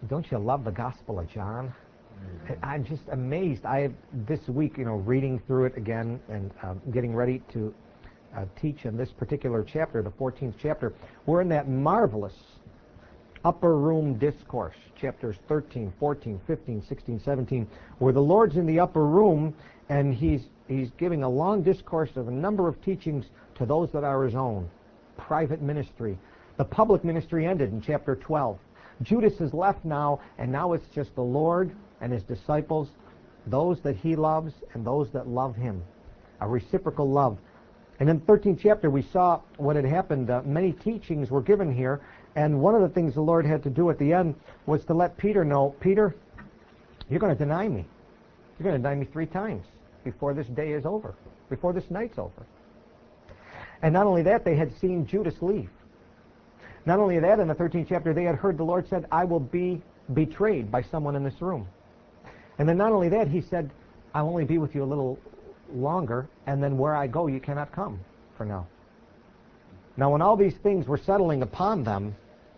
Don't you love the Gospel of John? I'm just amazed. This week, reading through it again and getting ready to teach in this particular chapter, the 14th chapter. We're in that marvelous upper room discourse, chapters 13, 14, 15, 16, 17, where the Lord's in the upper room and he's giving a long discourse of a number of teachings to those that are his own. Private ministry. The public ministry ended in chapter 12. Judas is left now, and now it's just the Lord and his disciples, those that he loves and those that love him. A reciprocal love. And in the 13th chapter, we saw what had happened. Many teachings were given here, and one of the things the Lord had to do at the end was to let Peter know, Peter, you're going to deny me. You're going to deny me 3 times before this day is over, before this night's over. And not only that, they had seen Judas leave. Not only that, in the 13th chapter, they had heard the Lord said, I will be betrayed by someone in this room. And then not only that, he said, I'll only be with you a little longer, and then where I go, you cannot come for now. Now, when all these things were settling upon them,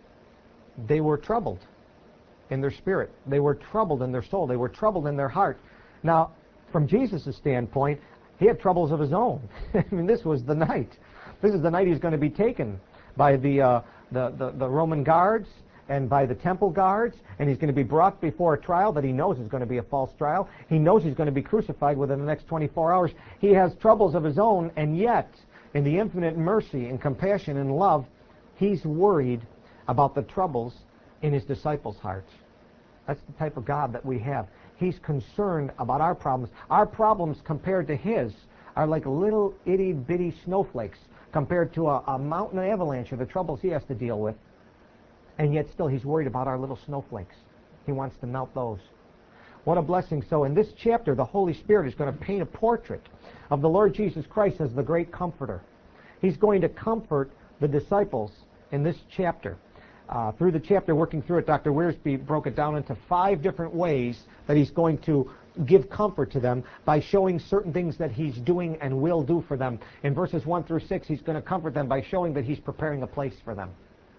they were troubled in their spirit. They were troubled in their soul. They were troubled in their heart. Now, from Jesus' standpoint, he had troubles of his own. I mean, this was the night. This is the night he's going to be taken by the Roman guards and by the temple guards, and he's going to be brought before a trial that he knows is going to be a false trial. He knows he's going to be crucified within the next 24 hours. He has troubles of his own, and yet, in the infinite mercy and compassion and love, he's worried about the troubles in his disciples' hearts. That's the type of God that we have. He's concerned about our problems. Our problems compared to his are like little itty-bitty snowflakes compared to a mountain avalanche of the troubles he has to deal with. And yet still he's worried about our little snowflakes. He wants to melt those. What a blessing. So in this chapter, the Holy Spirit is going to paint a portrait of the Lord Jesus Christ as the great comforter. He's going to comfort the disciples in this chapter. Through the chapter, working through it, Dr. Wiersbe broke it down into 5 different ways that he's going to give comfort to them by showing certain things that he's doing and will do for them. In verses 1 through 6, he's going to comfort them by showing that he's preparing a place for them.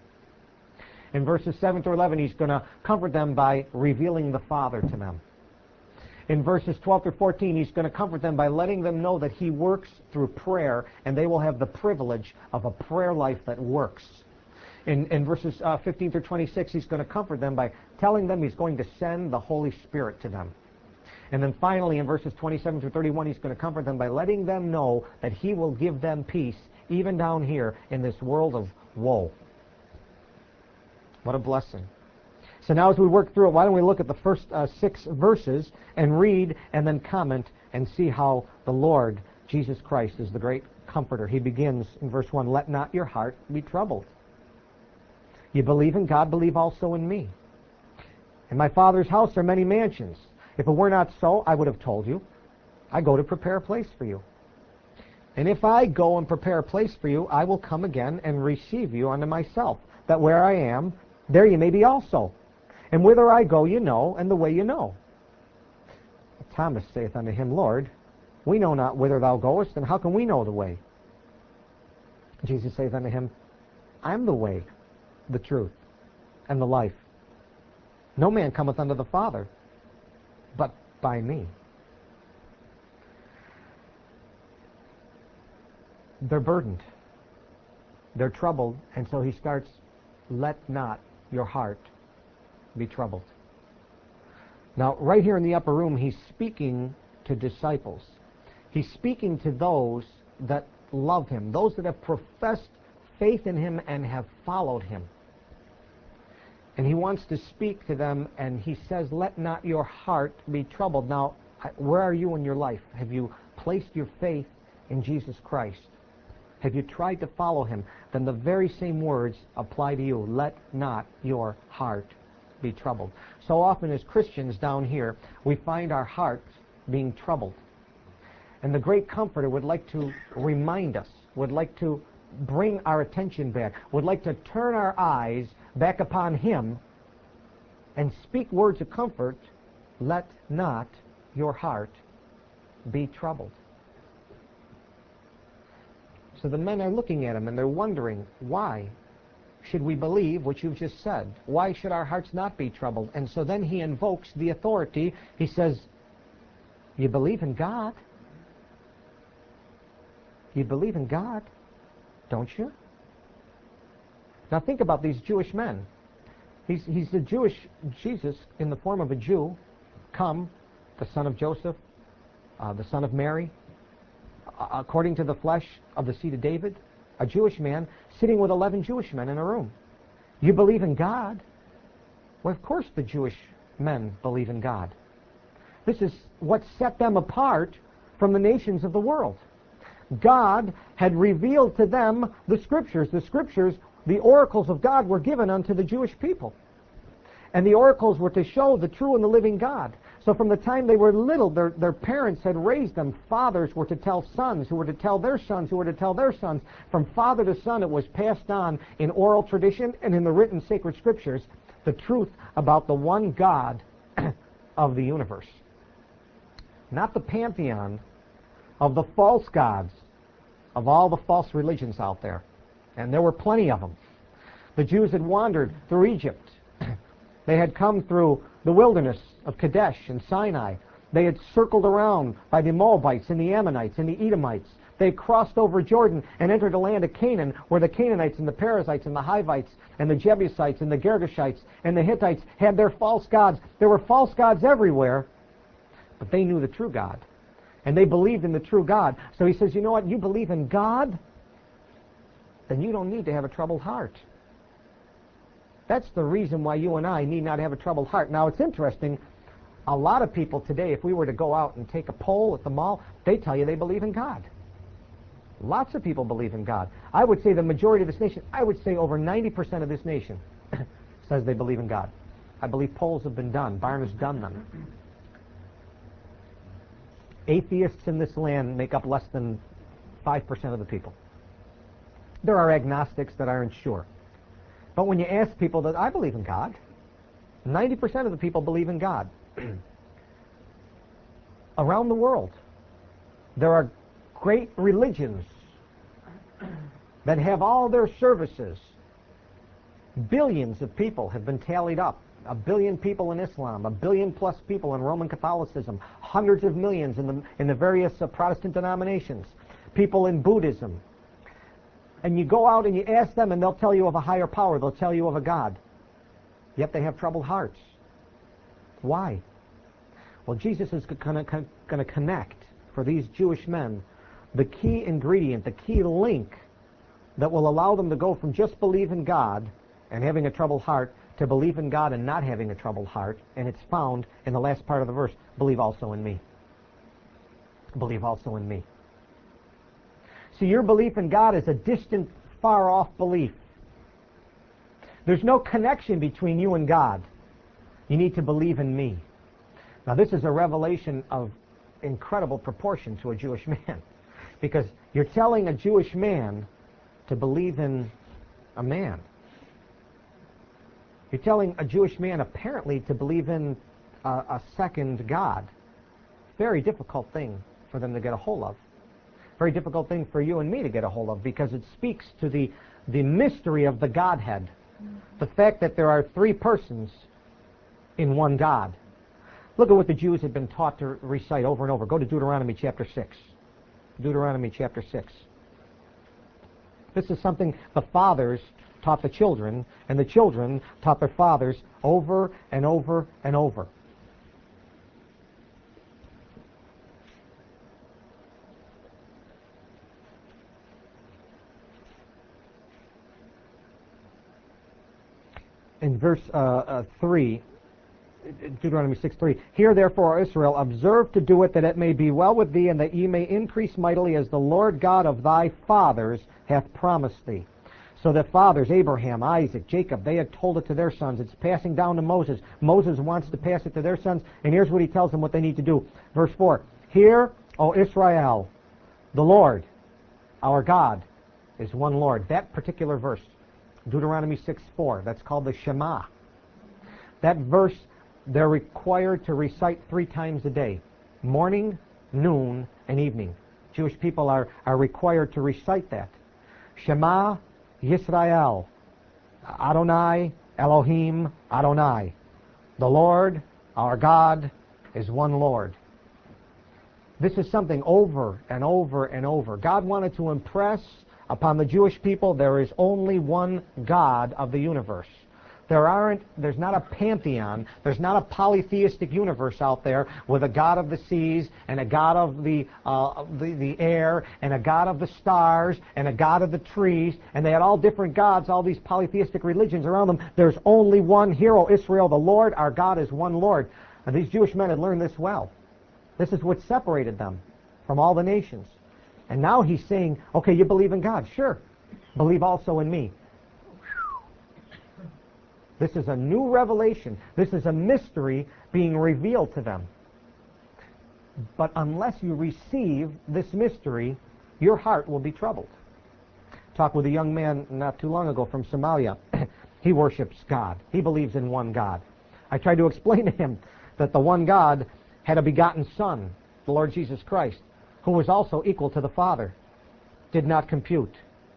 In verses 7 through 11, he's going to comfort them by revealing the Father to them. In verses 12 through 14, he's going to comfort them by letting them know that he works through prayer, and they will have the privilege of a prayer life that works. In verses 15 through 26, he's going to comfort them by telling them he's going to send the Holy Spirit to them. And then finally, in verses 27 through 31, he's going to comfort them by letting them know that he will give them peace, even down here in this world of woe. What a blessing. So now as we work through it, why don't we look at the first 6 verses and read and then comment and see how the Lord Jesus Christ is the great comforter. He begins in verse 1, let not your heart be troubled. You believe in God, believe also in me. In my Father's house are many mansions. If it were not so, I would have told you. I go to prepare a place for you. And if I go and prepare a place for you, I will come again and receive you unto myself, that where I am, there you may be also. And whither I go you know, and the way you know. Thomas saith unto him, Lord, we know not whither thou goest, and how can we know the way? Jesus saith unto him, I am the way, the truth, and the life. No man cometh unto the Father, but by me. They're burdened. They're troubled, and so he starts, let not your heart be troubled. Now, right here in the upper room, he's speaking to disciples. He's speaking to those that love him, those that have professed faith in him and have followed him. And he wants to speak to them, and he says, let not your heart be troubled. Now, where are you in your life? Have you placed your faith in Jesus Christ? Have you tried to follow him? Then the very same words apply to you. Let not your heart be troubled. So often as Christians down here, we find our hearts being troubled. And the great comforter would like to remind us, would like to bring our attention back, would like to turn our eyes back upon him and speak words of comfort. Let not your heart be troubled. So the men are looking at him and they're wondering, why? should we believe what you've just said? Why should our hearts not be troubled? And so then he invokes the authority. He says, you believe in God? You believe in God, don't you? Now think about these Jewish men. He's the Jewish Jesus in the form of a Jew, come, the son of Joseph, the son of Mary, according to the flesh of the seed of David, a Jewish man sitting with 11 Jewish men in a room. You believe in God? Well, of course the Jewish men believe in God. This is what set them apart from the nations of the world. God had revealed to them the Scriptures. The Scriptures, the oracles of God, were given unto the Jewish people. And the oracles were to show the true and the living God. So from the time they were little, their parents had raised them. Fathers were to tell sons, who were to tell their sons, who were to tell their sons. From father to son, it was passed on in oral tradition and in the written sacred Scriptures, the truth about the one God of the universe. Not the pantheon of the false gods of all the false religions out there. And there were plenty of them. The Jews had wandered through Egypt. They had come through the wilderness of Kadesh and Sinai. They had circled around by the Moabites and the Ammonites and the Edomites. They had crossed over Jordan and entered the land of Canaan, where the Canaanites and the Perizzites and the Hivites and the Jebusites and the Girgashites and the Hittites had their false gods. There were false gods everywhere, but they knew the true God. And they believed in the true God. So he says, you know what? You believe in God? Then you don't need to have a troubled heart. That's the reason why you and I need not have a troubled heart. Now, it's interesting. A lot of people today, if we were to go out and take a poll at the mall, they tell you they believe in God. Lots of people believe in God. I would say the majority of this nation, I would say over 90% of this nation says they believe in God. I believe polls have been done. Barna's done them. Atheists in this land make up less than 5% of the people. There are agnostics that aren't sure. But when you ask people that I believe in God, 90% of the people believe in God. Around the world, there are great religions that have all their services. Billions of people have been tallied up. 1 billion people in Islam, 1 billion plus people in Roman Catholicism, hundreds of millions in the various Protestant denominations, people in Buddhism. And you go out and you ask them and they'll tell you of a higher power, they'll tell you of a God. Yet they have troubled hearts. Why? Well, Jesus is going to connect for these Jewish men the key ingredient, the key link that will allow them to go from just believe in God and having a troubled heart to believe in God and not having a troubled heart. And it's found in the last part of the verse, believe also in me. Believe also in me. See, your belief in God is a distant, far-off belief. There's no connection between you and God. You need to believe in me. Now, this is a revelation of incredible proportion to a Jewish man, because you're telling a Jewish man to believe in a man. You're telling a Jewish man, apparently, to believe in a second God. Very difficult thing for them to get a hold of. Very difficult thing for you and me to get a hold of, because it speaks to the mystery of the Godhead. The fact that there are three persons in one God. Look at what the Jews had been taught to recite over and over. Go to Deuteronomy chapter 6. Deuteronomy chapter 6. This is something the fathers taught the children, and the children taught their fathers over and over and over. In verse 3, Deuteronomy 6:3, Hear therefore, O Israel, observe to do it, that it may be well with thee, and that ye may increase mightily, as the Lord God of thy fathers hath promised thee. So the fathers, Abraham, Isaac, Jacob, they had told it to their sons. It's passing down to Moses. Moses wants to pass it to their sons, and here's what he tells them what they need to do. Verse 4, Hear, O Israel, the Lord, our God, is one Lord. That particular verse, Deuteronomy 6:4, that's called the Shema. That verse, they're required to recite 3 times a day, morning, noon, and evening. Jewish people are required to recite that. Shema Yisrael, Adonai, Elohim, Adonai. The Lord, our God, is one Lord. This is something over and over and over. God wanted to impress upon the Jewish people there is only one God of the universe. There's not a pantheon, there's not a polytheistic universe out there with a God of the seas and a God of the air and a God of the stars and a God of the trees, and they had all different gods, all these polytheistic religions around them. There's only one hero, Israel, the Lord, our God is one Lord. And these Jewish men had learned this well. This is what separated them from all the nations. And now he's saying, okay, you believe in God. Sure. Believe also in me. This is a new revelation. This is a mystery being revealed to them. But unless you receive this mystery, your heart will be troubled. Talked with a young man not too long ago from Somalia. He worships God. He believes in one God. I tried to explain to him that the one God had a begotten Son, the Lord Jesus Christ, who was also equal to the Father. Did not compute.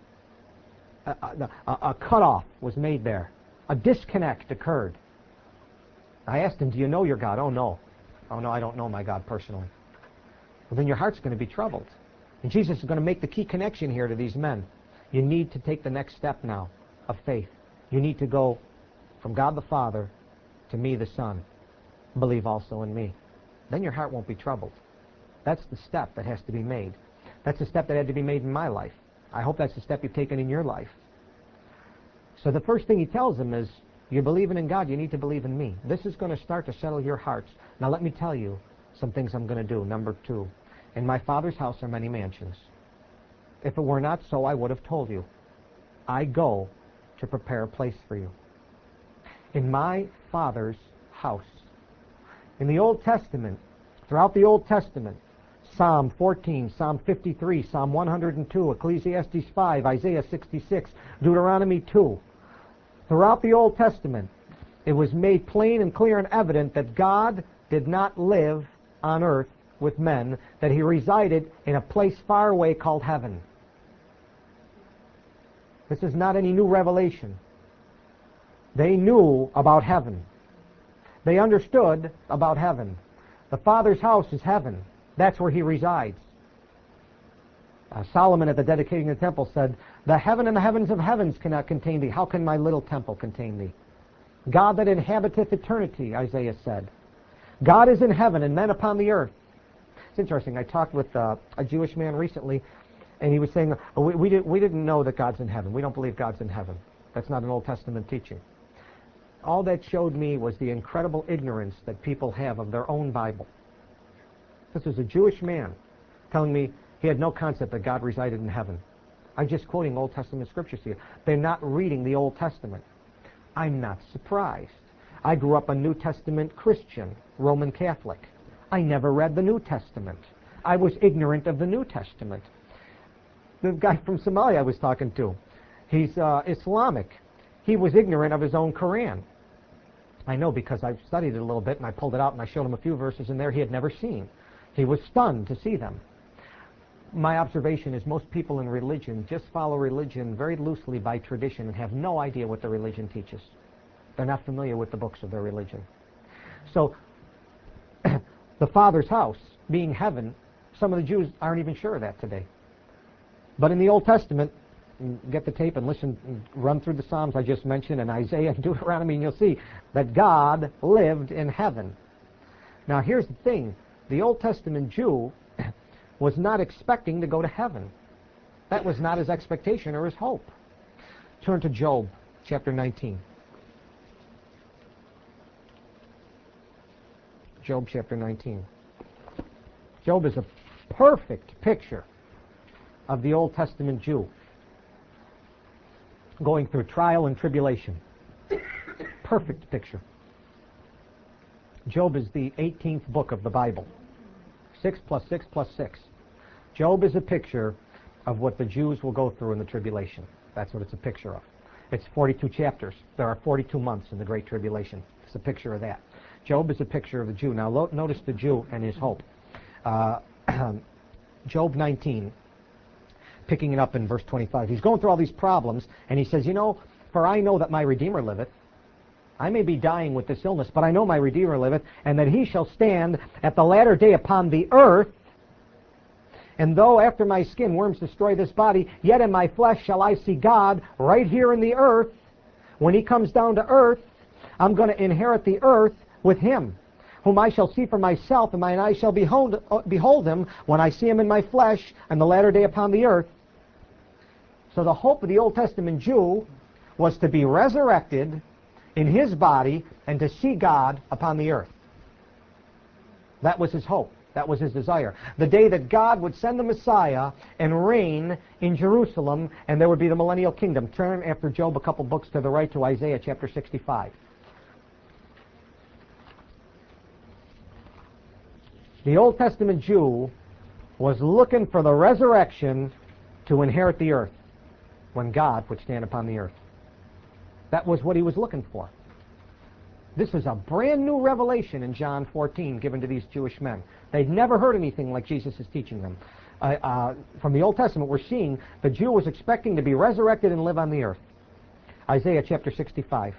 A cutoff was made there. A disconnect occurred. I asked him, do you know your God? Oh, no. Oh, no, I don't know my God personally. Well, then your heart's going to be troubled. And Jesus is going to make the key connection here to these men. You need to take the next step now of faith. You need to go from God the Father to me the Son. Believe also in me. Then your heart won't be troubled. That's the step that has to be made. That's the step that had to be made in my life. I hope that's the step you've taken in your life. So the first thing he tells them is, you're believing in God, you need to believe in me. This is going to start to settle your hearts. Now let me tell you some things I'm going to do. Number 2, in my Father's house are many mansions. If it were not so, I would have told you. I go to prepare a place for you. In my Father's house. In the Old Testament, throughout the Old Testament, Psalm 14, Psalm 53, Psalm 102, Ecclesiastes 5, Isaiah 66, Deuteronomy 2. Throughout the Old Testament, it was made plain and clear and evident that God did not live on earth with men, that he resided in a place far away called heaven. This is not any new revelation. They knew about heaven. They understood about heaven. The Father's house is heaven. That's where he resides. Solomon at the dedicating of the temple said, the heaven and the heavens of heavens cannot contain thee. How can my little temple contain thee? God that inhabiteth eternity, Isaiah said. God is in heaven and men upon the earth. It's interesting. I talked with a Jewish man recently, and he was saying, we didn't know that God's in heaven. We don't believe God's in heaven. That's not an Old Testament teaching. All that showed me was the incredible ignorance that people have of their own Bible. This is a Jewish man telling me he had no concept that God resided in heaven. I'm just quoting Old Testament scriptures here. They're not reading the Old Testament. I'm not surprised. I grew up a New Testament Christian, Roman Catholic. I never read the New Testament. I was ignorant of the New Testament. The guy from Somalia I was talking to, he's Islamic. He was ignorant of his own Quran. I know because I've studied it a little bit, and I pulled it out and I showed him a few verses in there he had never seen. He was stunned to see them. My observation is most people in religion just follow religion very loosely by tradition and have no idea what the religion teaches. They're not familiar with the books of their religion. So, the Father's house being heaven, some of the Jews aren't even sure of that today. But in the Old Testament, get the tape and listen, run through the Psalms I just mentioned and Isaiah and Deuteronomy, and you'll see that God lived in heaven. Now here's the thing. The Old Testament Jew was not expecting to go to heaven. That was not his expectation or his hope. Turn to Job chapter 19. Job chapter 19. Job is a perfect picture of the Old Testament Jew going through trial and tribulation. Perfect picture. Job is the 18th book of the Bible. 6 plus 6 plus 6. Job is a picture of what the Jews will go through in the tribulation. That's what it's a picture of. It's 42 chapters. There are 42 months in the Great Tribulation. It's a picture of that. Job is a picture of the Jew. Now notice the Jew and his hope. Job 19, picking it up in verse 25. He's going through all these problems, and he says, you know, for I know that my Redeemer liveth. I may be dying with this illness, but I know my Redeemer liveth, and that he shall stand at the latter day upon the earth. And though after my skin worms destroy this body, yet in my flesh shall I see God right here in the earth. When he comes down to earth, I'm going to inherit the earth with him, whom I shall see for myself, and mine eyes shall behold him when I see him in my flesh, and the latter day upon the earth. So the hope of the Old Testament Jew was to be resurrected in his body and to see God upon the earth. That was his hope. That was his desire. The day that God would send the Messiah and reign in Jerusalem, and there would be the millennial kingdom. Turn after Job a couple books to the right to Isaiah chapter 65. The Old Testament Jew was looking for the resurrection to inherit the earth when God would stand upon the earth. That was what he was looking for. This is a brand new revelation in John 14 given to these Jewish men. They'd never heard anything like Jesus is teaching them. From the Old Testament, we're seeing the Jew was expecting to be resurrected and live on the earth. Isaiah chapter 65.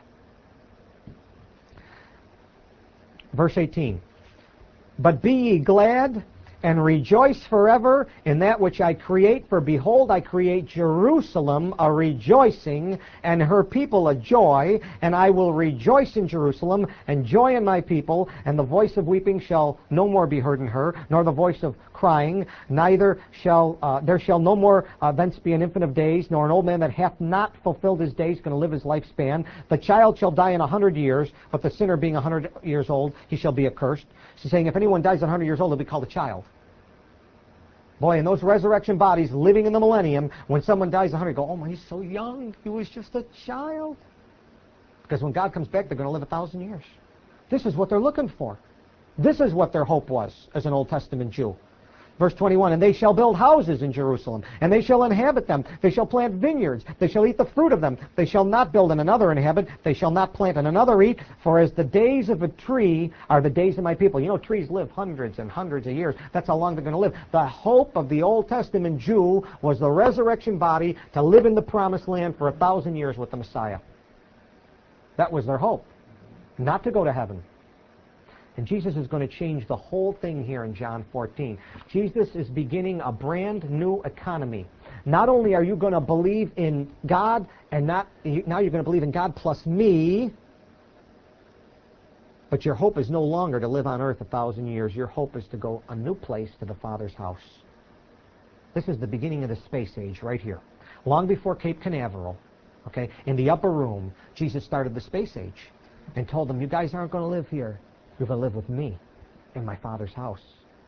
Verse 18. But be ye glad and rejoice forever in that which I create. For behold, I create Jerusalem a rejoicing, and her people a joy. And I will rejoice in Jerusalem, and joy in my people. And the voice of weeping shall no more be heard in her, nor the voice of crying. Neither shall there shall no more thence be an infant of days, nor an old man that hath not fulfilled his days, going to live his lifespan. The child shall die in 100 years, but the sinner being 100 years old, he shall be accursed. She's saying if anyone dies at 100 years old, he'll be called a child. Boy, in those resurrection bodies living in the millennium, when someone dies 100, go, oh, he's so young. He was just a child. Because when God comes back, they're going to live 1,000 years. This is what they're looking for. This is what their hope was as an Old Testament Jew. Verse 21, and they shall build houses in Jerusalem, and they shall inhabit them. They shall plant vineyards. They shall eat the fruit of them. They shall not build and another inhabit. They shall not plant and another eat. For as the days of a tree are the days of my people. You know, trees live hundreds and hundreds of years. That's how long they're going to live. The hope of the Old Testament Jew was the resurrection body to live in the promised land for 1,000 years with the Messiah. That was their hope. Not to go to heaven. And Jesus is going to change the whole thing here in John 14. Jesus is beginning a brand new economy. Not only are you going to believe in God, and now you're going to believe in God plus me, but your hope is no longer to live on earth 1,000 years. Your hope is to go a new place to the Father's house. This is the beginning of the space age right here. Long before Cape Canaveral, okay, in the upper room, Jesus started the space age and told them, you guys aren't going to live here. You're going to live with me in my Father's house.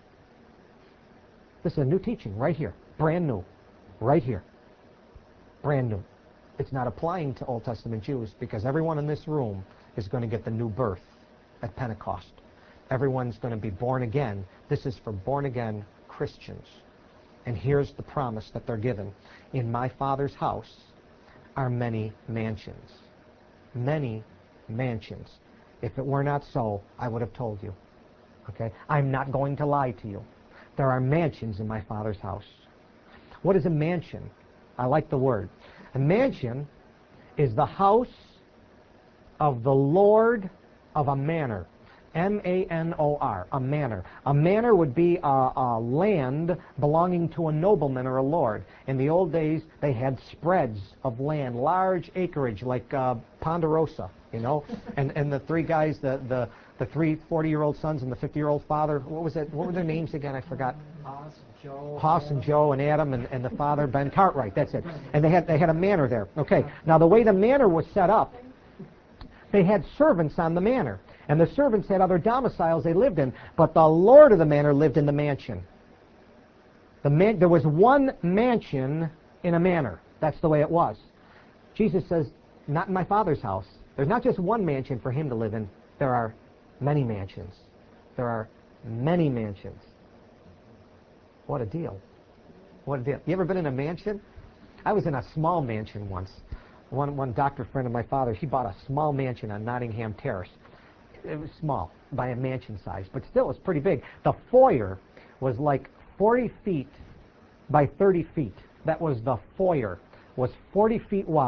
This is a new teaching right here. Brand new. Right here. Brand new. It's not applying to Old Testament Jews because everyone in this room is going to get the new birth at Pentecost. Everyone's going to be born again. This is for born again Christians. And here's the promise that they're given. In my Father's house are many mansions. Many mansions. If it were not so, I would have told you. Okay? I'm not going to lie to you. There are mansions in my Father's house. What is a mansion? I like the word. A mansion is the house of the Lord of a manor. M-A-N-O-R, a manor. A manor would be a land belonging to a nobleman or a lord. In the old days, they had spreads of land, large acreage like Ponderosa, you know. And the three guys, the three 40-year-old sons and the 50-year-old father, what was it? What were their names again? I forgot. Hoss and Joe and Adam and the father, Ben Cartwright, that's it. And they had a manor there. Okay, now the way the manor was set up, they had servants on the manor. And the servants had other domiciles they lived in, but the lord of the manor lived in the mansion. There was one mansion in a manor. That's the way it was. Jesus says, not in my Father's house. There's not just one mansion for him to live in. There are many mansions. There are many mansions. What a deal. What a deal. You ever been in a mansion? I was in a small mansion once. One doctor friend of my father's, he bought a small mansion on Nottingham Terrace. It was small by a mansion size, but still it was pretty big. The foyer was like 40 feet by 30 feet. That was the foyer. Was 40 feet wide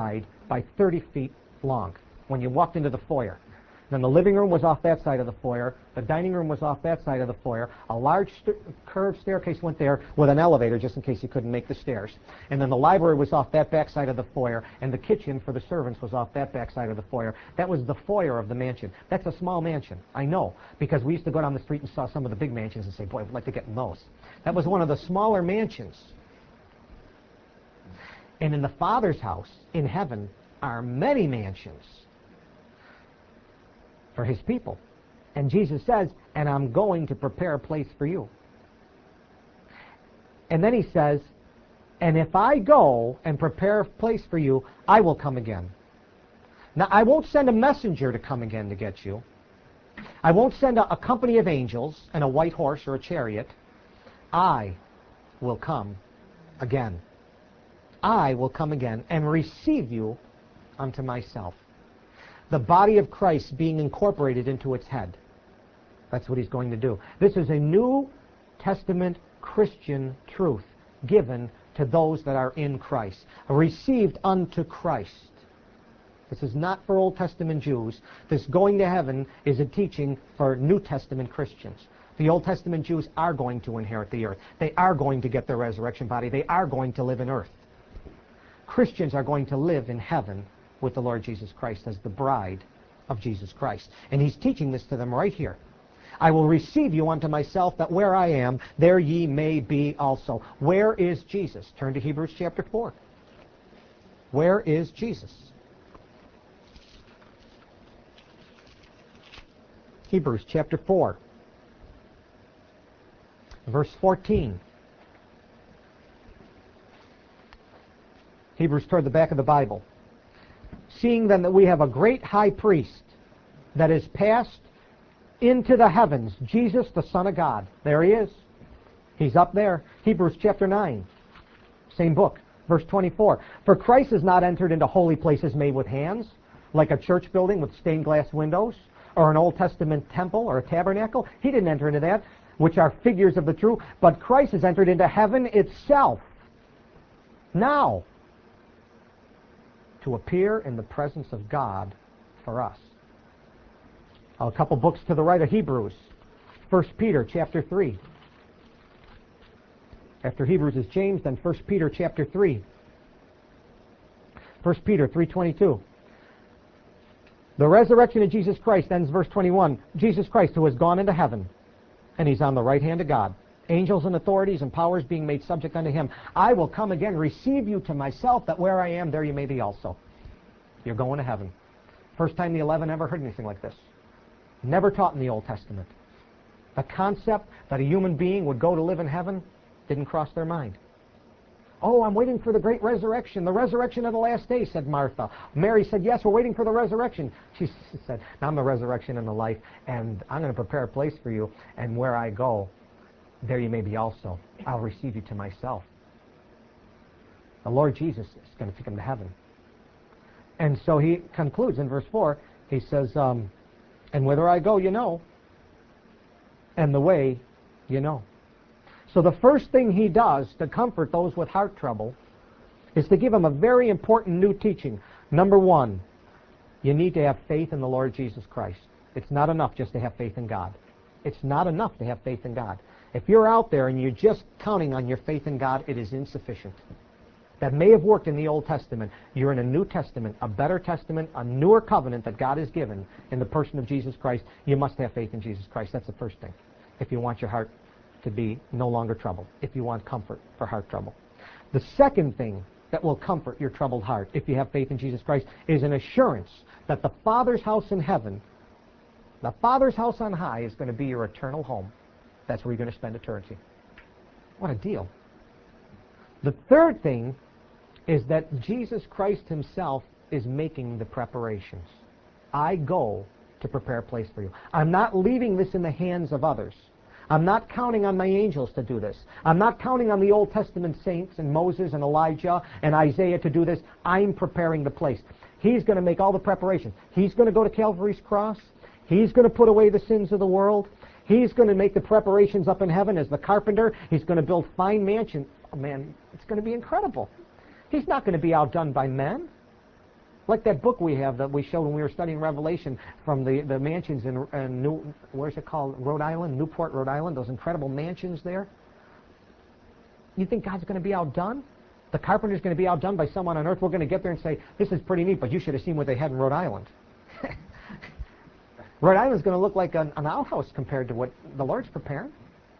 by 30 feet long when you walked into the foyer. Then the living room was off that side of the foyer. The dining room was off that side of the foyer. A large curved staircase went there with an elevator just in case you couldn't make the stairs. And then the library was off that back side of the foyer, and the kitchen for the servants was off that back side of the foyer. That was the foyer of the mansion. That's a small mansion, I know, because we used to go down the street and saw some of the big mansions and say, boy, I'd like to get in those. That was one of the smaller mansions. And in the Father's house in heaven are many mansions for his people. And Jesus says, and I'm going to prepare a place for you. And then he says, and if I go and prepare a place for you, I will come again. Now, I won't send a messenger to come again to get you. I won't send a company of angels and a white horse or a chariot. I will come again. I will come again and receive you unto myself. The body of Christ being incorporated into its head. That's what he's going to do. This is a New Testament Christian truth given to those that are in Christ. Received unto Christ. This is not for Old Testament Jews. This going to heaven is a teaching for New Testament Christians. The Old Testament Jews are going to inherit the earth. They are going to get their resurrection body. They are going to live in earth. Christians are going to live in heaven with the Lord Jesus Christ as the bride of Jesus Christ. And he's teaching this to them right here. I will receive you unto myself, that where I am, there ye may be also. Where is Jesus? Turn to Hebrews chapter 4. Where is Jesus? Hebrews chapter 4, verse 14. Hebrews toward the back of the Bible. Seeing then that we have a great high priest that is passed into the heavens, Jesus, the Son of God. There he is. He's up there. Hebrews chapter 9, same book, verse 24. For Christ has not entered into holy places made with hands, like a church building with stained glass windows, or an Old Testament temple or a tabernacle. He didn't enter into that, which are figures of the true. But Christ has entered into heaven itself. Now, to appear in the presence of God for us. A couple books to the right of Hebrews. 1 Peter chapter 3. After Hebrews is James, then 1 Peter chapter 3. 1 Peter 3:22. The resurrection of Jesus Christ, ends verse 21. Jesus Christ, who has gone into heaven, and he's on the right hand of God. Angels and authorities and powers being made subject unto him. I will come again, receive you to myself, that where I am, there you may be also. You're going to heaven. First time the 11 ever heard anything like this. Never taught in the Old Testament. The concept that a human being would go to live in heaven didn't cross their mind. Oh, I'm waiting for the great resurrection, the resurrection of the last day, said Martha. Mary said, yes, we're waiting for the resurrection. She said, I'm the resurrection and the life, and I'm going to prepare a place for you, and where I go, there you may be also. I'll receive you to myself. The Lord Jesus is going to take him to heaven. And so he concludes in verse 4, he says, and whither I go, you know, and the way, you know. So the first thing he does to comfort those with heart trouble is to give them a very important new teaching. Number one, you need to have faith in the Lord Jesus Christ. It's not enough just to have faith in God. It's not enough to have faith in God. If you're out there and you're just counting on your faith in God, it is insufficient. That may have worked in the Old Testament. You're in a New Testament, a better testament, a newer covenant that God has given in the person of Jesus Christ. You must have faith in Jesus Christ. That's the first thing. If you want your heart to be no longer troubled, if you want comfort for heart trouble. The second thing that will comfort your troubled heart, if you have faith in Jesus Christ, is an assurance that the Father's house in heaven, the Father's house on high, is going to be your eternal home. That's where you're going to spend eternity. What a deal. The third thing is that Jesus Christ himself is making the preparations. I go to prepare a place for you. I'm not leaving this in the hands of others. I'm not counting on my angels to do this. I'm not counting on the Old Testament saints and Moses and Elijah and Isaiah to do this. I'm preparing the place. He's going to make all the preparations. He's going to go to Calvary's cross. He's going to put away the sins of the world. He's going to make the preparations up in heaven as the carpenter. He's going to build fine mansions. Oh, man, it's going to be incredible. He's not going to be outdone by men. Like that book we have that we showed when we were studying Revelation from the mansions in where's it called? Rhode Island, Newport, Rhode Island, those incredible mansions there. You think God's going to be outdone? The carpenter's going to be outdone by someone on earth? We're going to get there and say, this is pretty neat, but you should have seen what they had in Rhode Island. Rhode Island's going to look like an outhouse compared to what the Lord's preparing.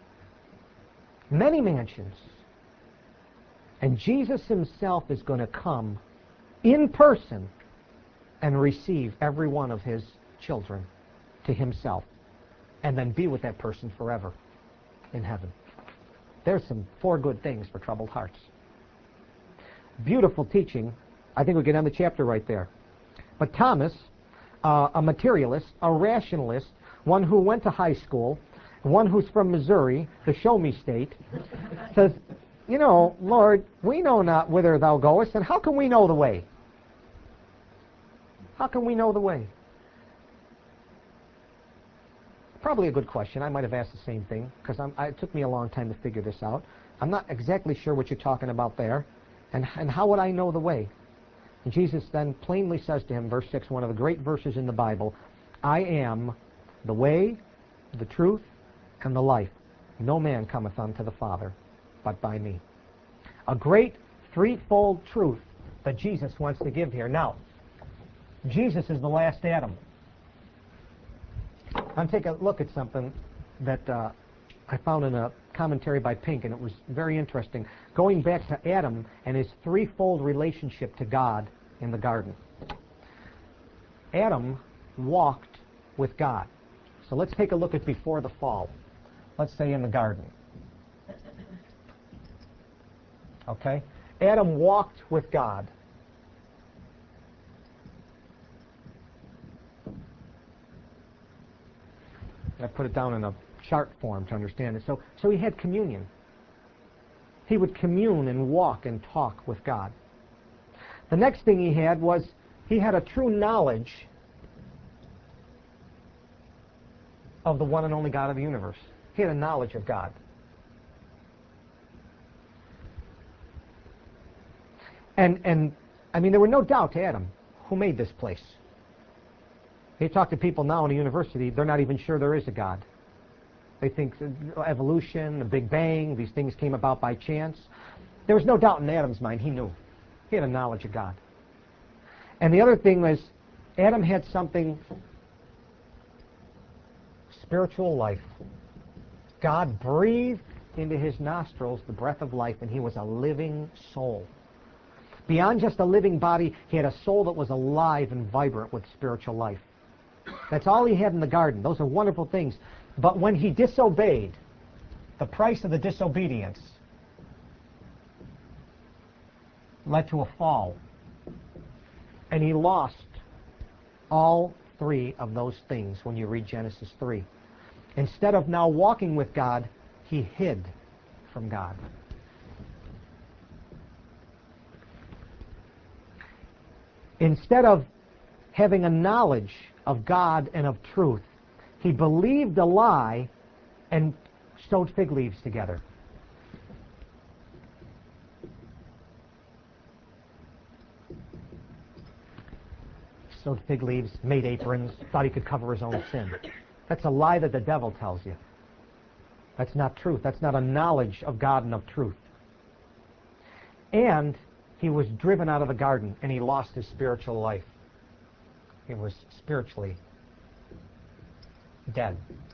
Many mansions. And Jesus himself is going to come in person and receive every one of his children to himself and then be with that person forever in heaven. There's some 4 good things for troubled hearts. Beautiful teaching. I think we can end the chapter right there. But Thomas, a materialist, a rationalist, one who went to high school, one who's from Missouri, the show-me state, says, you know, Lord, we know not whither thou goest, and how can we know the way? How can we know the way? Probably a good question. I might have asked the same thing, because it took me a long time to figure this out. I'm not exactly sure what you're talking about there, and how would I know the way? And Jesus then plainly says to him, verse 6, one of the great verses in the Bible, I am the way, the truth, and the life. No man cometh unto the Father but by me. A great threefold truth that Jesus wants to give here. Now, Jesus is the last Adam. I'm take a look at something that I found in a commentary by Pink, and it was very interesting. Going back to Adam and his threefold relationship to God in the garden. Adam walked with God. So let's take a look at before the fall. Let's say in the garden. Okay? Adam walked with God. I put it down in a chart form to understand it. So he had communion. He would commune and walk and talk with God. The next thing he had was he had a true knowledge of the one and only God of the universe. He had a knowledge of God. And I mean, there were no doubt to Adam who made this place. You talk to people now in a university, they're not even sure there is a God. They think evolution, the Big Bang, these things came about by chance. There was no doubt in Adam's mind. He knew. He had a knowledge of God. And the other thing was, Adam had something, spiritual life. God breathed into his nostrils the breath of life, and he was a living soul. Beyond just a living body, he had a soul that was alive and vibrant with spiritual life. That's all he had in the garden. Those are wonderful things. But when he disobeyed, the price of the disobedience led to a fall. And he lost all 3 of those things when you read Genesis 3. Instead of now walking with God, he hid from God. Instead of having a knowledge of God and of truth, he believed a lie and sewed fig leaves together. Sewed fig leaves, made aprons, thought he could cover his own sin. That's a lie that the devil tells you. That's not truth. That's not a knowledge of God and of truth. And he was driven out of the garden, and he lost his spiritual life. He was spiritually dead.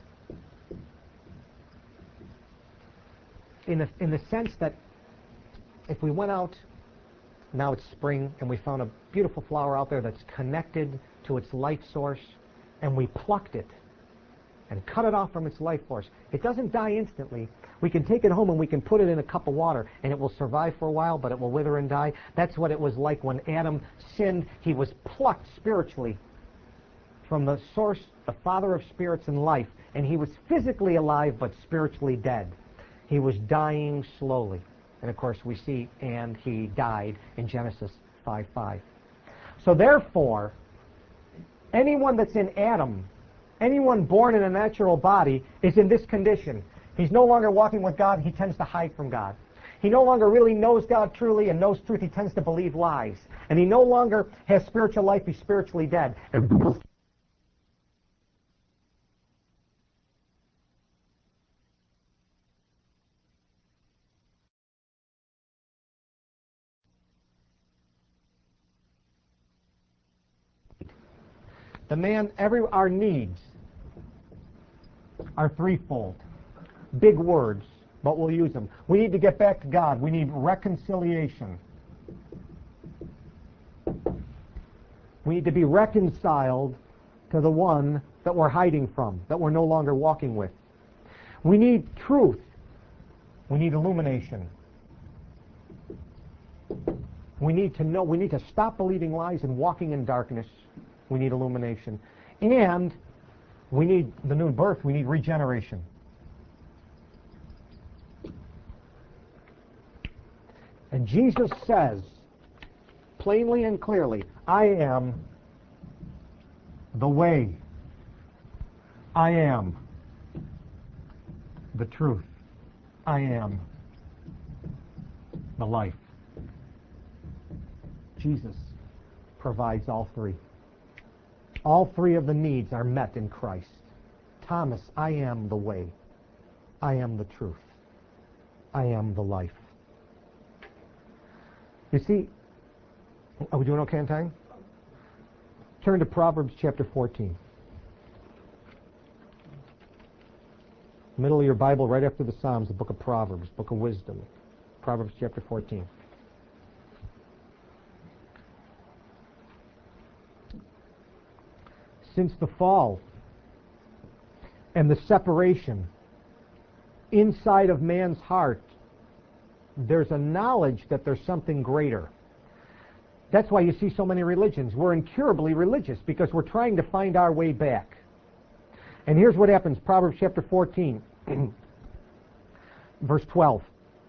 In the sense that if we went out, now it's spring, and we found a beautiful flower out there that's connected to its life source, and we plucked it and cut it off from its life force, it doesn't die instantly. We can take it home and we can put it in a cup of water, and it will survive for a while, but it will wither and die. That's what it was like when Adam sinned. He was plucked spiritually from the source, the Father of spirits and life, and he was physically alive but spiritually dead. He was dying slowly. And of course we see, and he died in Genesis 5:5. So therefore, anyone that's in Adam, anyone born in a natural body, is in this condition. He's no longer walking with God. He tends to hide from God. He no longer really knows God truly and knows truth. He tends to believe lies. And he no longer has spiritual life. He's spiritually dead. Our needs are threefold. Big words, but we'll use them. We need to get back to God. We need reconciliation. We need to be reconciled to the one that we're hiding from, that we're no longer walking with. We need truth. We need illumination. We need to know, we need to stop believing lies and walking in darkness. We need illumination. And we need the new birth. We need regeneration. And Jesus says, plainly and clearly, I am the way. I am the truth. I am the life. Jesus provides all three. All three of the needs are met in Christ. Thomas, I am the way. I am the truth. I am the life. You see, are we doing okay on time? Turn to Proverbs chapter 14. Middle of your Bible, right after the Psalms, the book of Proverbs, book of wisdom. Proverbs chapter 14. Since the fall and the separation inside of man's heart, there's a knowledge that there's something greater. That's why you see so many religions. We're incurably religious because we're trying to find our way back. And here's what happens, Proverbs chapter 14, verse 12.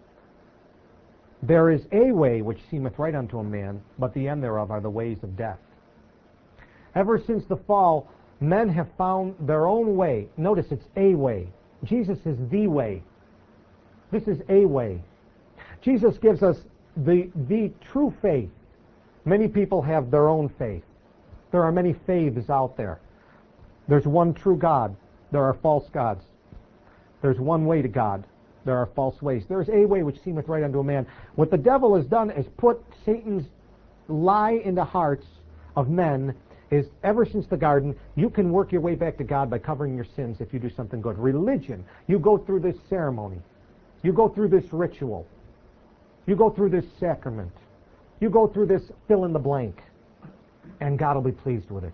There is a way which seemeth right unto a man, but the end thereof are the ways of death. Ever since the fall, men have found their own way. Notice it's a way. Jesus is the way. This is a way. Jesus gives us the true faith. Many people have their own faith. There are many faiths out there. There's one true God. There are false gods. There's one way to God. There are false ways. There's a way which seemeth right unto a man. What the devil has done is put Satan's lie into hearts of men is ever since the garden, you can work your way back to God by covering your sins if you do something good. Religion, you go through this ceremony. You go through this ritual. You go through this sacrament. You go through this fill in the blank. And God will be pleased with it.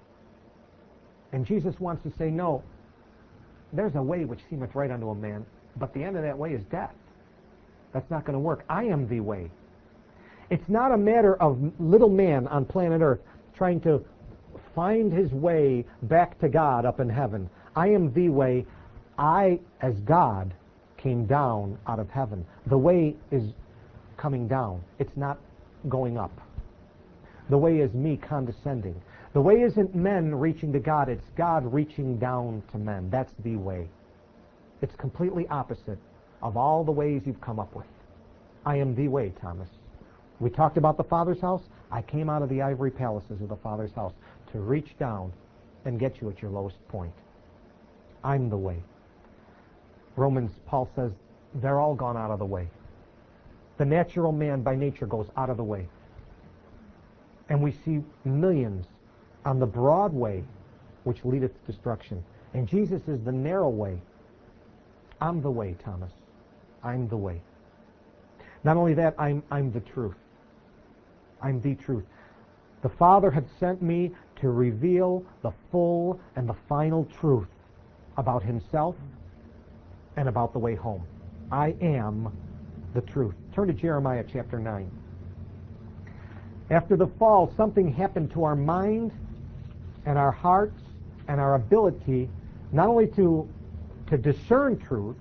And Jesus wants to say, no, there's a way which seemeth right unto a man, but the end of that way is death. That's not going to work. I am the way. It's not a matter of little man on planet Earth trying to find his way back to God up in heaven. I am the way. I, as God, came down out of heaven. The way is coming down. It's not going up. The way is me condescending. The way isn't men reaching to God. It's God reaching down to men. That's the way. It's completely opposite of all the ways you've come up with. I am the way, Thomas. We talked about the Father's house. I came out of the ivory palaces of the Father's house to reach down and get you at your lowest point. I'm the way. Romans, Paul says, they're all gone out of the way. The natural man by nature goes out of the way. And we see millions on the broad way which leadeth to destruction. And Jesus is the narrow way. I'm the way, Thomas. I'm the way. Not only that, I'm the truth. I'm the truth. The Father had sent me to reveal the full and the final truth about himself and about the way home. I am the truth. Turn to Jeremiah chapter 9. After the fall, something happened to our mind and our hearts and our ability not only to discern truth,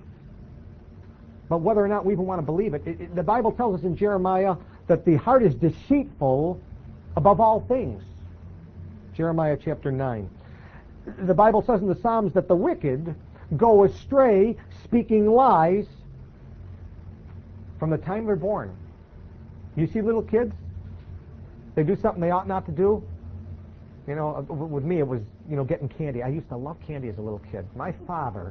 but whether or not we even want to believe it. The Bible tells us in Jeremiah that the heart is deceitful above all things. Jeremiah chapter 9. The Bible says in the Psalms that the wicked go astray speaking lies from the time they're born. You see little kids, they do something they ought not to do. You know, with me it was, getting candy. I used to love candy as a little kid. My father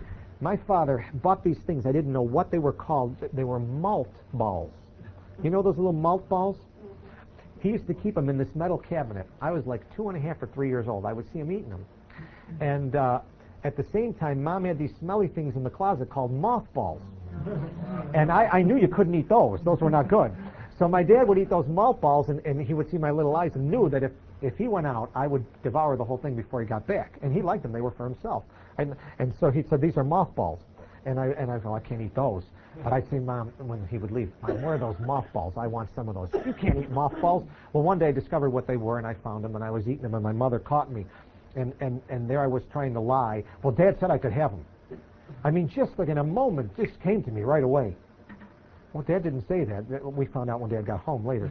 bought these things. I didn't know what they were called. They were malt balls. You know those little malt balls? He used to keep them in this metal cabinet. I was like 2.5 or 3 years old. I would see him eating them. And at the same time, Mom had these smelly things in the closet called mothballs. And I knew you couldn't eat those. Those were not good. So my dad would eat those mothballs, and he would see my little eyes and knew that if he went out, I would devour the whole thing before he got back. And he liked them. They were for himself. And so he said, these are mothballs. And I go, I can't eat those. But I'd say, Mom, when he would leave, Mom, where are those mothballs? I want some of those. You can't eat mothballs. Well, one day I discovered what they were, and I found them, and I was eating them, and my mother caught me. And there I was trying to lie. Well, Dad said I could have them. I mean, just like in a moment, this came to me right away. Well, Dad didn't say that. We found out when Dad got home later.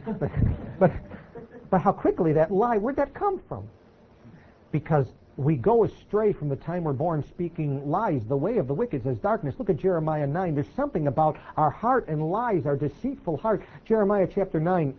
But how quickly that lie, where'd that come from? Because we go astray from the time we're born speaking lies. The way of the wicked is darkness. Look at Jeremiah 9. There's something about our heart and lies, our deceitful heart. Jeremiah chapter 9,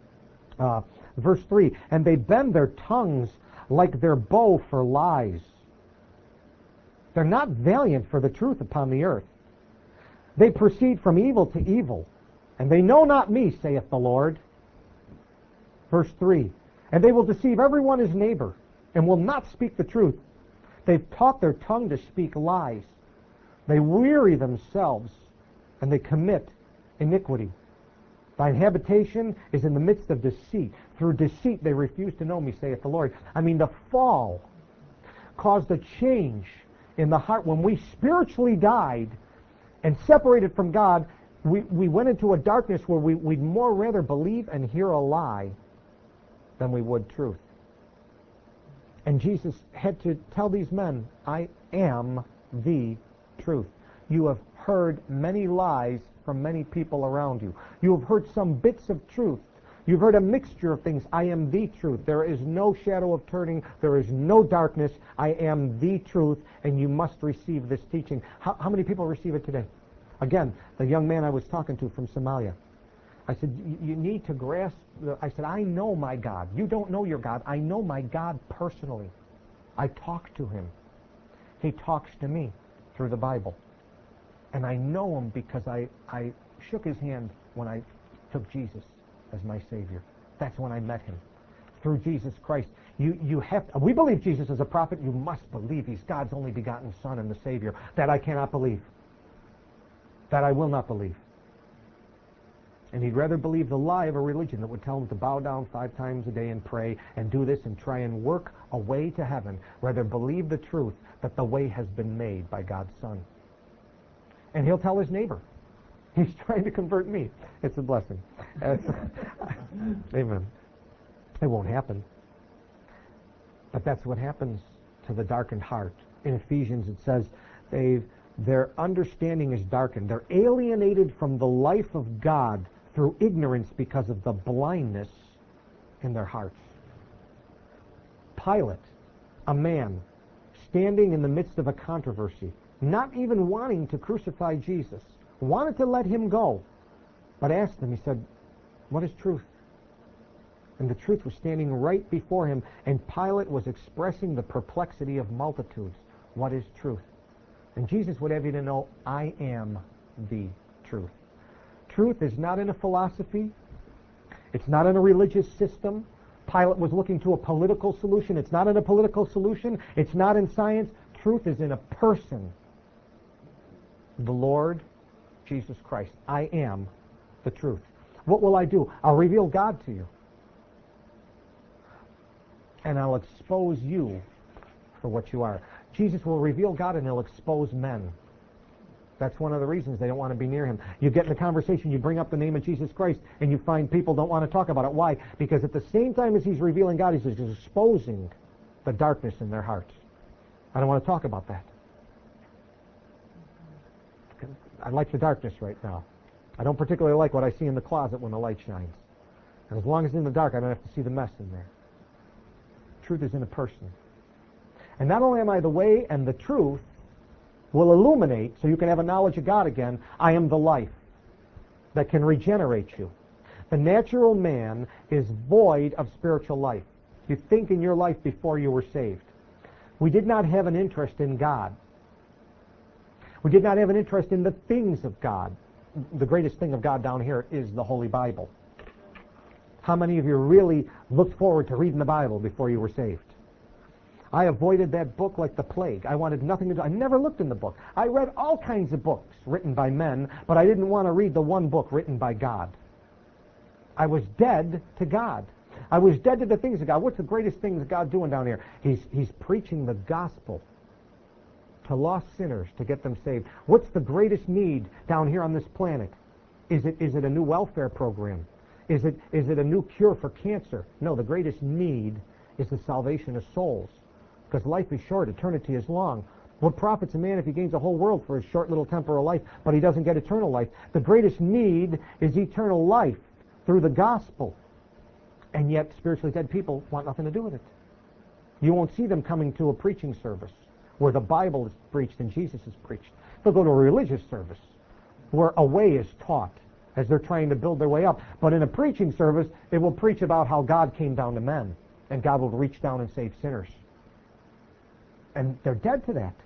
verse 3. And they bend their tongues like their bow for lies. They're not valiant for the truth upon the earth. They proceed from evil to evil, and they know not me, saith the Lord. Verse 3. And they will deceive everyone his neighbor, and will not speak the truth. They've taught their tongue to speak lies. They weary themselves, and they commit iniquity. Thine habitation is in the midst of deceit. Through deceit they refuse to know me, saith the Lord. I mean, the fall caused a change in the heart. When we spiritually died and separated from God, we went into a darkness where we'd more rather believe and hear a lie than we would truth. And Jesus had to tell these men, I am the truth. You have heard many lies from many people around you. You have heard some bits of truth. You've heard a mixture of things. I am the truth. There is no shadow of turning. There is no darkness. I am the truth, and you must receive this teaching. How many people receive it today? Again, the young man I was talking to from Somalia. I said, you need to grasp, I said, I know my God. You don't know your God. I know my God personally. I talk to him. He talks to me through the Bible. And I know him because I shook his hand when I took Jesus as my Savior. That's when I met him. Through Jesus Christ. You have to, we believe Jesus is a prophet. You must believe he's God's only begotten Son and the Savior. That I cannot believe. That I will not believe. And he'd rather believe the lie of a religion that would tell him to bow down 5 times a day and pray and do this and try and work a way to heaven. Rather believe the truth that the way has been made by God's Son. And he'll tell his neighbor. He's trying to convert me. It's a blessing. Amen. It won't happen. But that's what happens to the darkened heart. In Ephesians it says their understanding is darkened. They're alienated from the life of God through ignorance because of the blindness in their hearts. Pilate, a man standing in the midst of a controversy, not even wanting to crucify Jesus, wanted to let him go, but asked him, he said, what is truth? And the truth was standing right before him, and Pilate was expressing the perplexity of multitudes. What is truth? And Jesus would have you to know, I am the truth. Truth is not in a philosophy. It's not in a religious system. Pilate was looking to a political solution. It's not in a political solution. It's not in science. Truth is in a person. The Lord Jesus Christ. I am the truth. What will I do? I'll reveal God to you. And I'll expose you for what you are. Jesus will reveal God and he'll expose men. That's one of the reasons they don't want to be near him. You get in a conversation, you bring up the name of Jesus Christ, and you find people don't want to talk about it. Why? Because at the same time as he's revealing God, he's exposing the darkness in their hearts. I don't want to talk about that. I like the darkness right now. I don't particularly like what I see in the closet when the light shines. And as long as it's in the dark, I don't have to see the mess in there. Truth is in a person. And not only am I the way and the truth will illuminate so you can have a knowledge of God again, I am the life. that can regenerate you. The natural man is void of spiritual life. You think in your life before you were saved. We did not have an interest in God. We did not have an interest in the things of God. The greatest thing of God down here is the Holy Bible. How many of you really looked forward to reading the Bible before you were saved? I avoided that book like the plague. I wanted nothing to do. I never looked in the book. I read all kinds of books written by men, but I didn't want to read the one book written by God. I was dead to God. I was dead to the things of God. What's the greatest thing that God's doing down here? He's preaching the gospel to lost sinners to get them saved. What's the greatest need down here on this planet? Is it a new welfare program? Is it a new cure for cancer? No, the greatest need is the salvation of souls. Because life is short, eternity is long. What profits a man if he gains the whole world for his short little temporal life, but he doesn't get eternal life? The greatest need is eternal life through the gospel. And yet spiritually dead people want nothing to do with it. You won't see them coming to a preaching service where the Bible is preached and Jesus is preached. They'll go to a religious service where a way is taught as they're trying to build their way up. But in a preaching service, it will preach about how God came down to men and God will reach down and save sinners. And they're dead to that.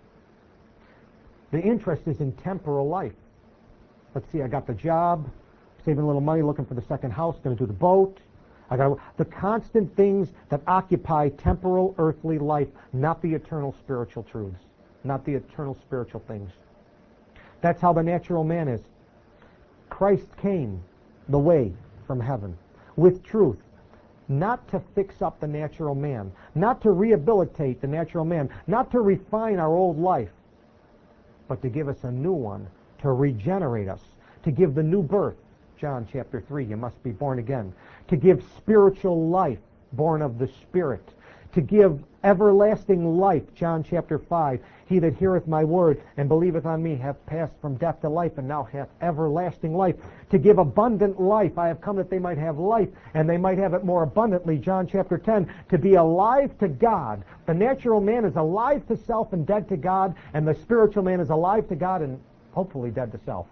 The interest is in temporal life. Let's see, I got the job, saving a little money, looking for the second house, going to do the boat. I got the constant things that occupy temporal earthly life, not the eternal spiritual truths, not the eternal spiritual things. That's how the natural man is. Christ came the way from heaven with truth, not to fix up the natural man, not to rehabilitate the natural man, not to refine our old life, but to give us a new one, to regenerate us, to give the new birth. John chapter 3, you must be born again. To give spiritual life, born of the Spirit. To give everlasting life, John chapter 5. He that heareth my word and believeth on me hath passed from death to life, and now hath everlasting life. To give abundant life. I have come that they might have life, and they might have it more abundantly, John chapter 10. To be alive to God. The natural man is alive to self and dead to God, and the spiritual man is alive to God and hopefully dead to self.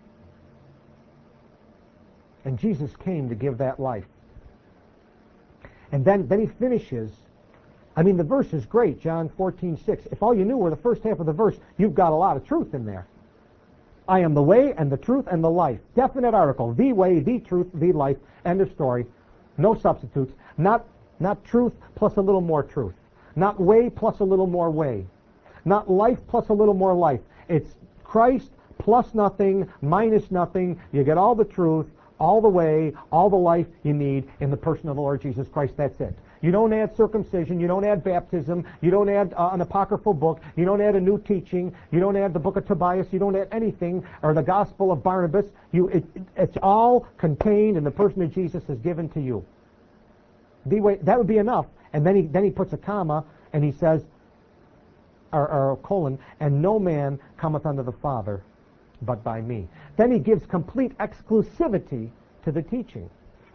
And Jesus came to give that life. And then he finishes. I mean, the verse is great, John 14:6. If all you knew were the first half of the verse, you've got a lot of truth in there. I am the way and the truth and the life. Definite article. The way, the truth, the life. End of story. No substitutes. Not truth plus a little more truth. Not way plus a little more way. Not life plus a little more life. It's Christ plus nothing, minus nothing. You get all the truth, all the way, all the life you need in the person of the Lord Jesus Christ. That's it. You don't add circumcision. You don't add baptism. You don't add an apocryphal book. You don't add a new teaching. You don't add the book of Tobias. You don't add anything, or the gospel of Barnabas. It's all contained in the person of Jesus is given to you. That would be enough. And then he puts a comma and he says, or a colon, and no man cometh unto the Father but by me. Then he gives complete exclusivity to the teaching.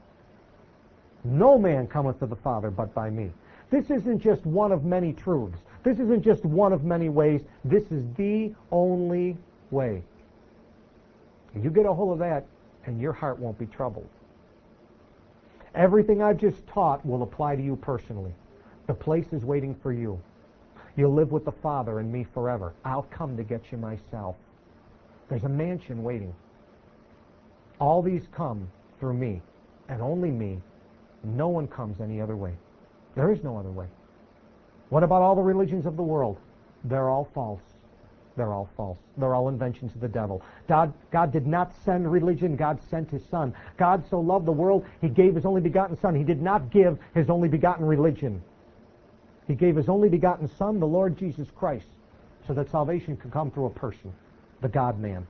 No man cometh to the Father but by me. This isn't just one of many truths. This isn't just one of many ways. This is the only way. You get a hold of that, and your heart won't be troubled. Everything I've just taught will apply to you personally. The place is waiting for you. You'll live with the Father and me forever. I'll come to get you myself. There's a mansion waiting. All these come through me, and only me. No one comes any other way. There is no other way. What about all the religions of the world? They're all false. They're all false. They're all inventions of the devil. God did not send religion. God sent His Son. God so loved the world, He gave His only begotten Son. He did not give His only begotten religion. He gave His only begotten Son, the Lord Jesus Christ, so that salvation could come through a person, the God-man.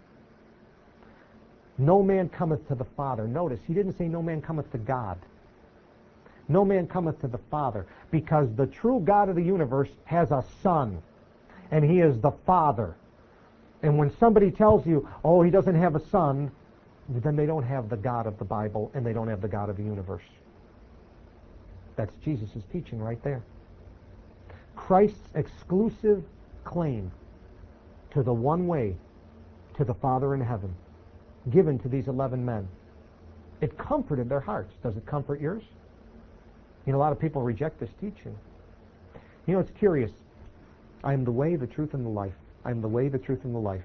No man cometh to the Father. Notice, He didn't say no man cometh to God. No man cometh to the Father, because the true God of the universe has a Son, and He is the Father. And when somebody tells you, oh, He doesn't have a Son, then they don't have the God of the Bible, and they don't have the God of the universe. That's Jesus' teaching right there. Christ's exclusive claim to the one way to the Father in heaven given to these 11 men. It comforted their hearts. Does it comfort yours? You know, a lot of people reject this teaching. You know, it's curious. I am the way, the truth, and the life. I am the way, the truth, and the life.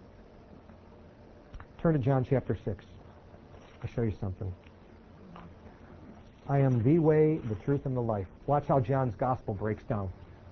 Turn to John chapter 6. I'll show you something. I am the way, the truth, and the life. Watch how John's gospel breaks down.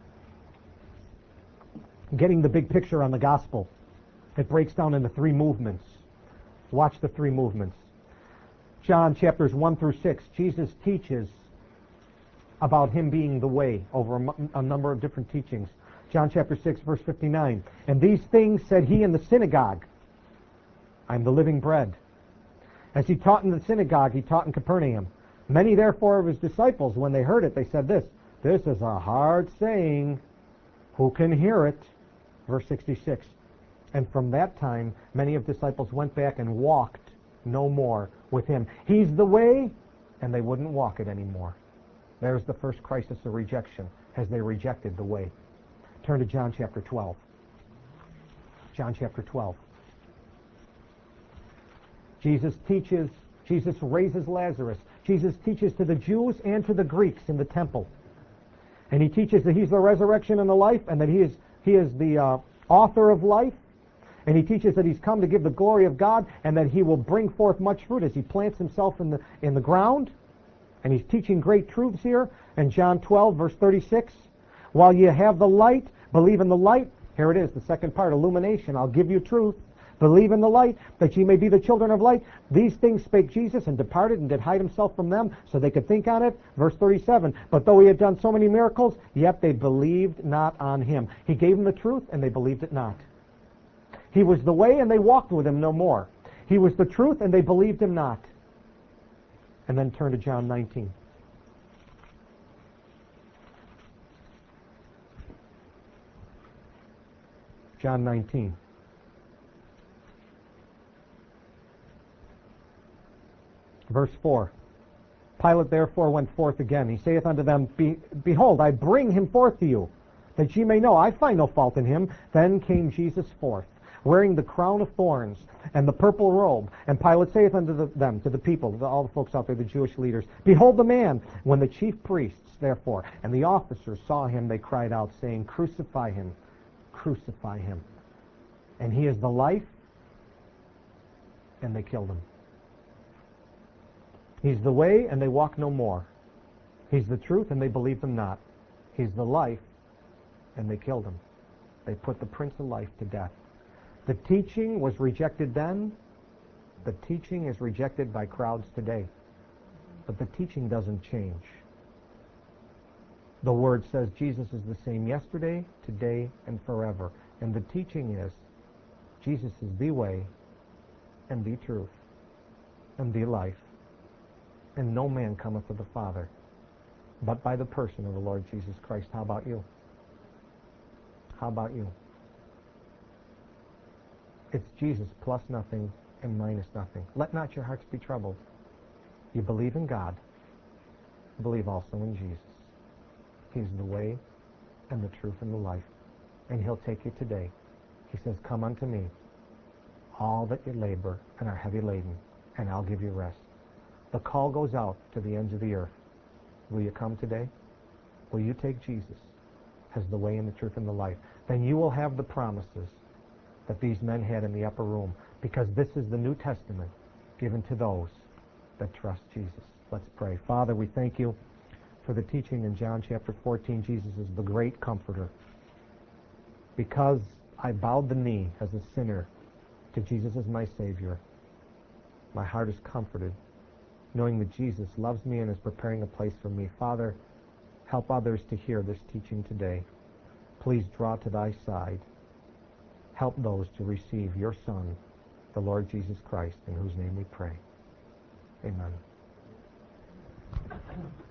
Getting the big picture on the gospel. It breaks down into 3 movements. Watch the 3 movements. John chapters 1 through 6, Jesus teaches about him being the way over a number of different teachings. John chapter 6, verse 59. And these things said he in the synagogue. I am the living bread. As he taught in the synagogue, he taught in Capernaum. Many therefore of his disciples, when they heard it, they said this is a hard saying. Who can hear it? Verse 66. And from that time, many of the disciples went back and walked no more with him. He's the way, and they wouldn't walk it anymore. There's the first crisis of rejection, as they rejected the way. Turn to John chapter 12. John chapter 12. Jesus raises Lazarus. Jesus teaches to the Jews and to the Greeks in the temple. And he teaches that he's the resurrection and the life, and that he is the author of life. And he teaches that he's come to give the glory of God, and that he will bring forth much fruit as he plants himself in the ground. And he's teaching great truths here. In John 12, verse 36, while you have the light, believe in the light. Here it is, the second part, illumination. I'll give you truth. Believe in the light, that ye may be the children of light. These things spake Jesus, and departed, and did hide himself from them, so they could think on it. Verse 37, but though he had done so many miracles, yet they believed not on him. He gave them the truth, and they believed it not. He was the way, and they walked with him no more. He was the truth, and they believed him not. And then turn to John 19. John 19. Verse 4. Pilate therefore went forth again. He saith unto them, Behold, I bring him forth to you, that ye may know I find no fault in him. Then came Jesus forth, wearing the crown of thorns and the purple robe. And Pilate saith unto them, to the people, to all the folks out there, the Jewish leaders, Behold the man. When the chief priests, therefore, and the officers saw him, they cried out, saying, Crucify him, crucify him. And he is the life, and they killed him. He's the way, and they walk no more. He's the truth, and they believed him not. He's the life, and they killed him. They put the Prince of Life to death. The teaching was rejected then. The teaching is rejected by crowds today. But the teaching doesn't change. The Word says Jesus is the same yesterday, today, and forever. And the teaching is Jesus is the way, and the truth, and the life. And no man cometh to the Father but by the person of the Lord Jesus Christ. How about you? How about you? It's Jesus plus nothing and minus nothing. Let not your hearts be troubled. You believe in God. Believe also in Jesus. He's the way and the truth and the life. And he'll take you today. He says, Come unto me, all that you labor and are heavy laden, and I'll give you rest. The call goes out to the ends of the earth. Will you come today? Will you take Jesus as the way and the truth and the life? Then you will have the promises that these men had in the upper room, because this is the New Testament given to those that trust Jesus. Let's pray. Father, we thank you for the teaching in John chapter 14. Jesus is the great comforter. Because I bowed the knee as a sinner to Jesus as my Savior, my heart is comforted, knowing that Jesus loves me and is preparing a place for me. Father, help others to hear this teaching today. Please draw to thy side. Help those to receive your Son, the Lord Jesus Christ, in whose name we pray. Amen.